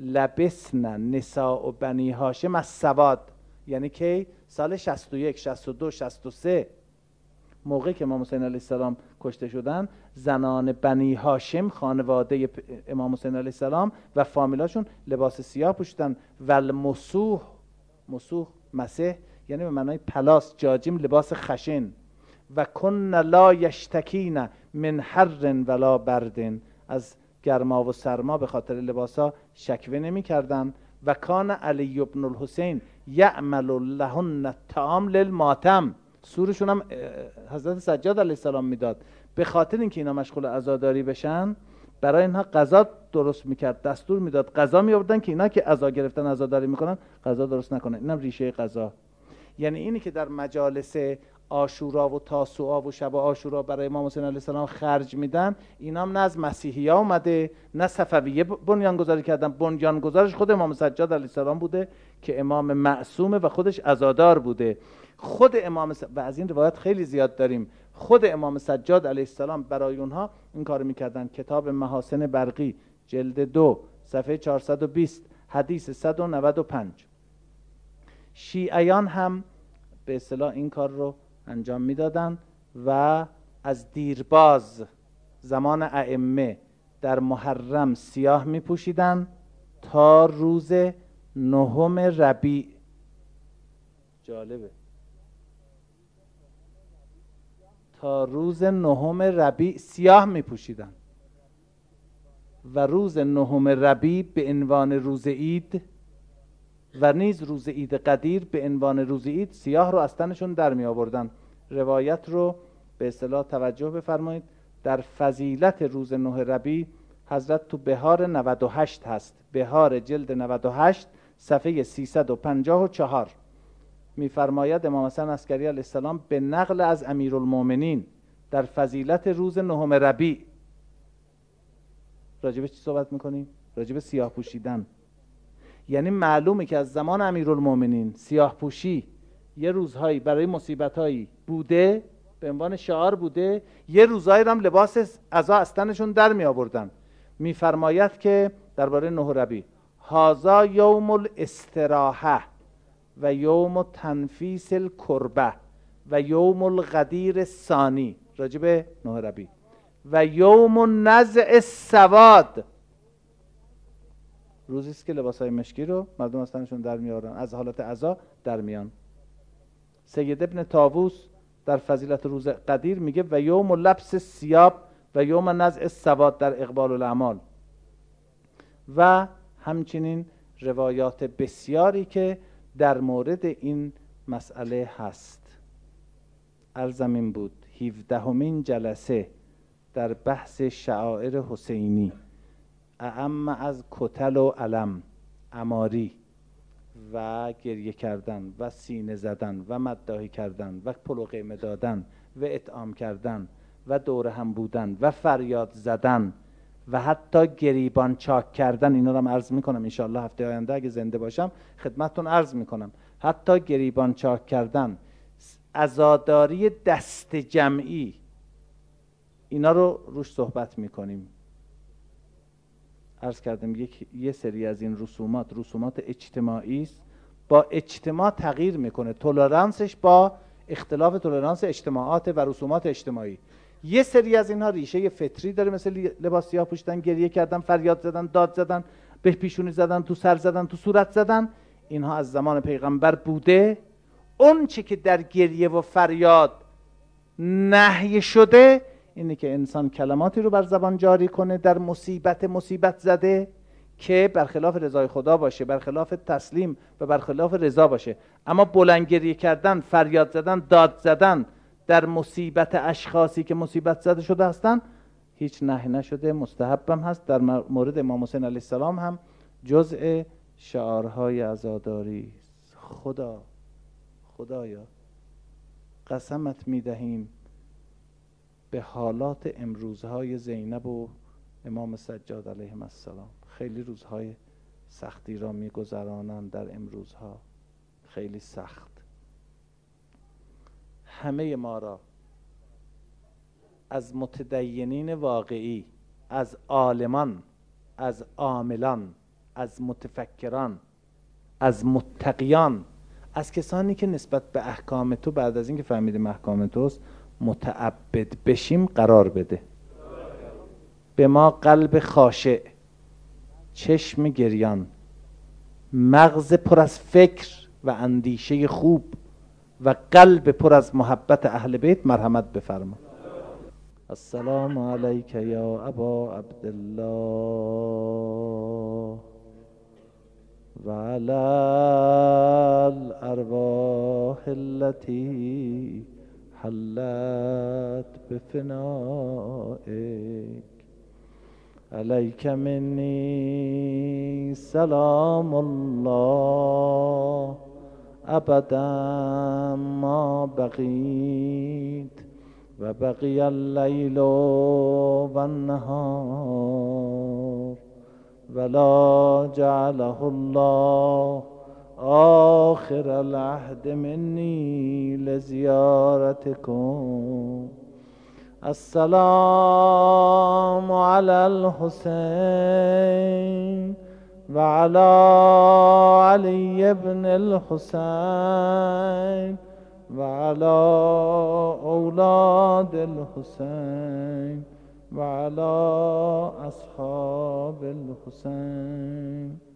لبسن نساء بنی هاشم السواد، یعنی که سال 61 62 63 موقعی که امام حسین علیه السلام کشته شدن، زنان بنی هاشم خانواده امام حسین علیه السلام و فامیلاشون لباس سیاه پوشیدن. و المسوح، مسوح مسح یعنی به معنای پلاس، جاجیم لباس خشن. و کن لا یشتکین من حر ولا برد، از گرما و سرما به خاطر لباسا شکوه نمی کردن. و کان علی ابن الحسین یعمل لهن الطعام للماتم، سورشون هم حضرت سجاد علیه السلام میداد. به خاطر اینکه اینا مشغول عزاداری بشن، برای اینها غذا درست میکرد، دستور میداد غذا میآوردن که اینا که عزا گرفتن عزاداری میکنن غذا درست نکنن. اینم ریشه غذا. یعنی اینی که در مجالس عاشورا و تاسوعا و شب عاشورا برای امام حسین علیه السلام خرج میدن، اینا هم نه از مسیحی‌ها اومده نه صفویه بنیانگذاری کردن. بنیانگذارش خود امام سجاد علیه السلام بوده که امام معصومه و خودش عزادار بوده. خود امام و از این روایت خیلی زیاد داریم. خود امام سجاد علیه السلام برای اونها این کارو میکردن. کتاب محاسن برقی جلد 2 صفحه 420 حدیث 195. شیعیان هم به اصطلاح این کار رو انجام میدادن و از دیرباز زمان ائمه در محرم سیاه میپوشیدن تا روز 9 ربیع. جالبه، تا روز 9 ربیع سیاه میپوشیدن. و روز نهم ربیع به عنوان روز عید و نیز روز عید قدیر به عنوان روز عید سیاه رو از تنشون در می آوردن. روایت رو به اصطلاح توجه بفرمایید. در فضیلت روز 9 ربیع حضرت تو بهار 98 هست، بهار جلد 98 صفحه 354 میفرماید امام حسن عسکری علیه السلام به نقل از امیرالمومنین در فضیلت روز 9 ربیع راجب چی صحبت میکنیم؟ راجب سیاه پوشیدن. یعنی معلومه که از زمان امیرالمومنین سیاه پوشی یه روزهایی برای مصیبتهایی بوده، به عنوان شعار بوده، یه روزهایی هم لباس عزا از تنشون در می آوردن. میفرماید که درباره 9 ربیع هذا یوم الاستراحه و یوم تنفیس الکربه و یوم الغدیر الثانی، راجب 9 ربیع، و یوم نزع السواد، روزی است که لباسای مشکی رو مردم از تنشون در میارن، از حالت عزا در میان. سید ابن طاووس در فضیلت روز قدیر میگه و یوم لبس الثیاب و یوم نزع السواد در اقبال الاعمال. و همچنین روایات بسیاری که در مورد این مسئله هست. عرضم این بود 17مین جلسه در بحث شعائر حسینی، اعم از کتل و علم، عماری و گریه کردن و سینه زدن و مداحی کردن و پل و قیمه دادن و اطعام کردن و دور هم بودن و فریاد زدن و حتی گریبان چاک کردن. اینا رو هم عرض میکنم انشاءالله هفته آینده اگه زنده باشم خدمتتون عرض میکنم. حتی گریبان چاک کردن، عزاداری دست جمعی، اینا رو روش صحبت میکنیم. عرض کردم یه سری از این رسومات اجتماعی است، با اجتماع تغییر میکنه، تولرانسش با اختلاف تولرانس اجتماعات و رسومات اجتماعی. یه سری از اینها ریشه فطری داره، مثل لباس سیاه پوشیدن، گریه کردن، فریاد زدن، داد زدن، به پیشونی زدن، تو سر زدن، تو صورت زدن. اینها از زمان پیغمبر بوده. اون چی که در گریه و فریاد نهی شده اینه که انسان کلماتی رو بر زبان جاری کنه در مصیبت زده که برخلاف رضای خدا باشه، برخلاف تسلیم و برخلاف رضا باشه. اما بلندگریه کردن، فریاد زدن، داد زدن در مصیبت اشخاصی که مصیبت زده شده هستن هیچ نهی نشده، مستحبم هست. در مورد امام حسین علیه السلام هم جزء شعارهای عزاداری. خدایا قسمت میدهیم به حالات امروزهای زینب و امام سجاد علیهم السلام. خیلی روزهای سختی را میگذرانند در امروزها، خیلی سخت. همه ما را، از متدینین واقعی، از عالمان، از عاملان، از متفکران، از متقیان، از کسانی که نسبت به احکام تو بعد از اینکه فهمیدیم احکام توست متعبد بشیم قرار بده. به ما قلب خاشع، چشم گریان، مغز پر از فکر و اندیشه خوب و قلب پر از محبت اهل بیت مرحمت بفرما. السلام علیک یا ابا عبدالله و علی الارواح التي حلت بفنائك. علیک منی سلام الله ابدا ما بقیت و بقی اللیل و النهار ولا جعله الله آخر العهد منی لزیارتکم. السلام علی الحسین و علی علی ابن الحسین و علی اولاد الحسین و علی اصحاب الحسین.